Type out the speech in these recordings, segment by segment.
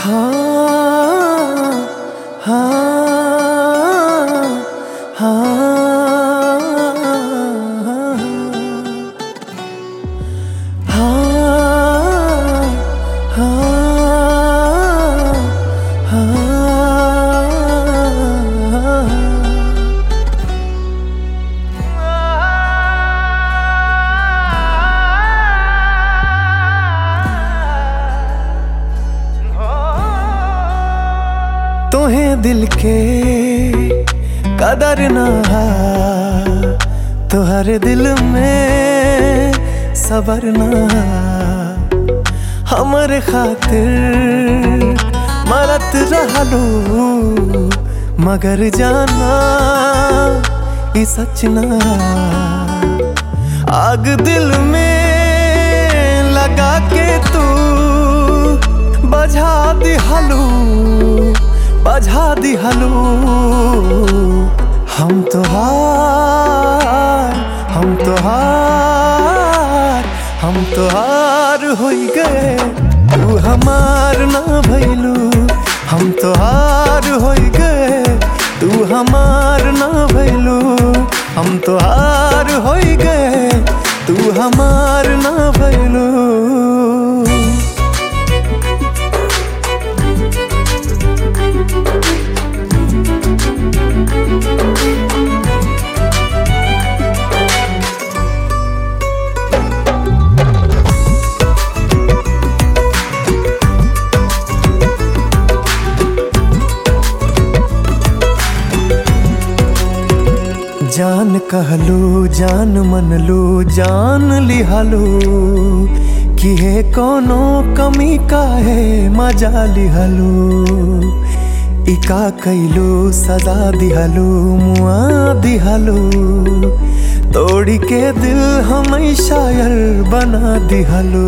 हाँ हाँ हाँ तुम्हें दिल के कदर ना तो हर दिल में सबर ना हमरे खातिर मरत रहलू मगर जाना ये सच ना आग दिल में लगा के तू बझा दिहलू बझा दिहलू हम तो हार होई गए तू हमार ना भइलू हम तो हार होई गए तू हमार ना भइलू हम तो हार होई गए तू हमार ना भइलू जान कहलू जान मनलू जान लिहलू कि हे कोनो कमी काहे मजा लिहलू इका कैलू सजा दिहलू मुआ दिहलू तोड़ी के दिल हमें शायर बना दिहलू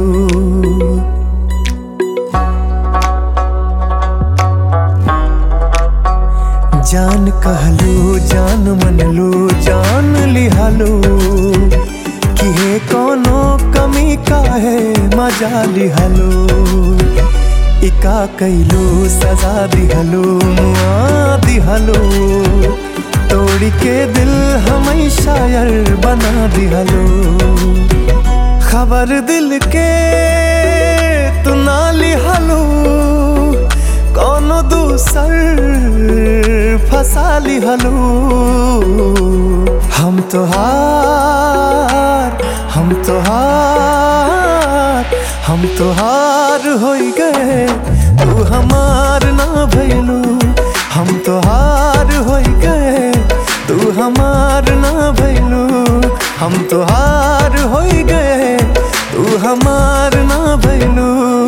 जान कहलू जान मनलू जान लिहलू कि हे कोनो कमी काहे मजा लिहलू इका कैलू सजा दिहलू मुआ दिहलू तोड़ी के दिल हमें शायर बना दिहलू खबर दिल के तू ना लिहलू कोनो दूसर फसा लिहलू हम तो हार होई गए तू हमार ना भइलू हम तो हार होई गए तू हमार ना भइलू हम तो हार होई गए तू हमार ना भइलू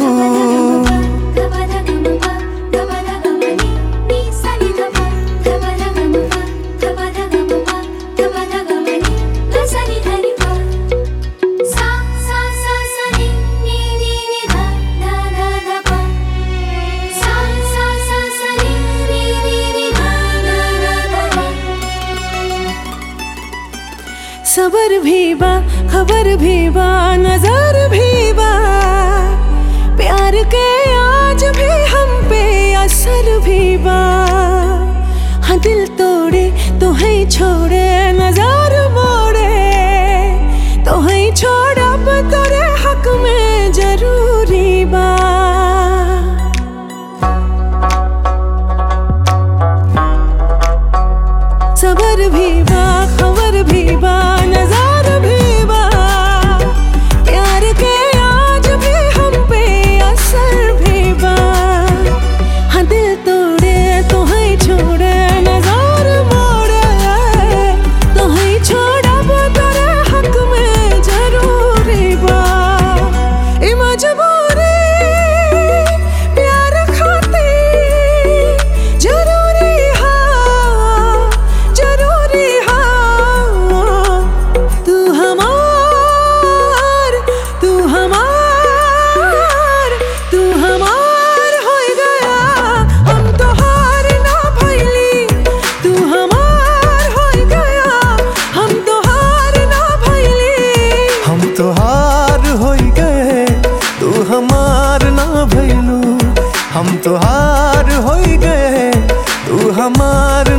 सबर भी बा खबर भी बा नजर भी बा प्यार के आज भी हम पे असर भी बा हाँ दिल तोड़े तो है छोड़े नजर मोड़े तो है छोड़ा तोरे हक में जरूरी बा सबर भी बा खबर भी बा नज़र भी बा प्यार के आज भी हम पे असर भी बा हाँ दिल तोड़े तो है छोड़े नजर मोड़े हम तो हार हो गए, तू हमार